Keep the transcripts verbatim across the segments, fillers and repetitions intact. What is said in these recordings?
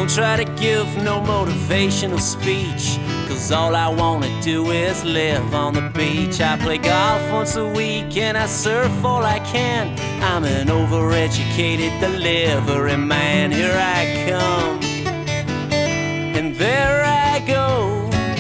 Don't try to give no motivational speech, 'cause all I wanna do is live on the beach. I play golf once a week and I surf all I can. I'm an overeducated delivery man. Here I come, and there I go.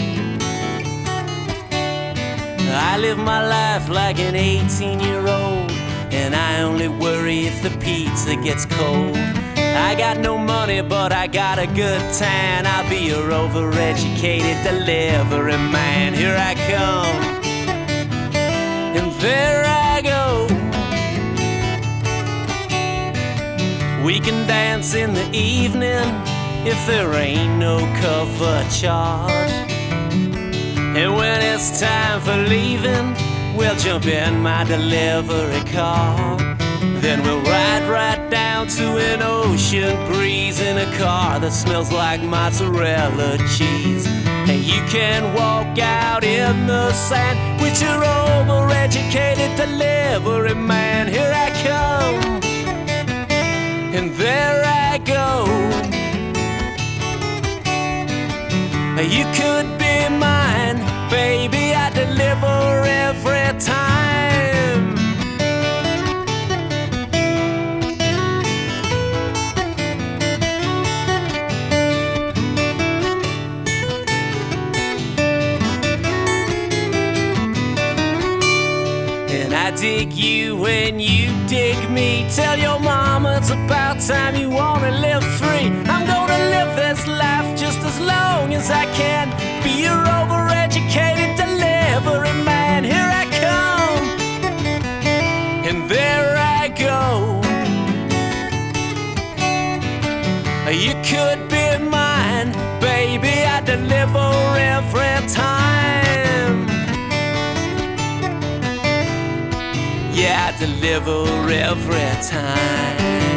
I live my life like an eighteen-year-old, and I only worry if the pizza gets cold. I got no money, but I got a good tan. I'll be your overeducated delivery man. Here I come, and there I go. We can dance in the evening if there ain't no cover charge. And when it's time for leaving, we'll jump in my delivery car. Then we'll ride right down to an ocean breeze in a car that smells like mozzarella cheese. And you can walk out in the sand with your overeducated delivery man. Here I come, and there I go. You could be mine, baby, I deliver every time. And I dig you and you dig me. Tell your mama it's about time you wanna live free. I'm gonna live this life just as long as I can. Be your overeducated delivery man. Here I come, and there I go. You could be mine, baby, I deliver every time. Yeah, I deliver every time.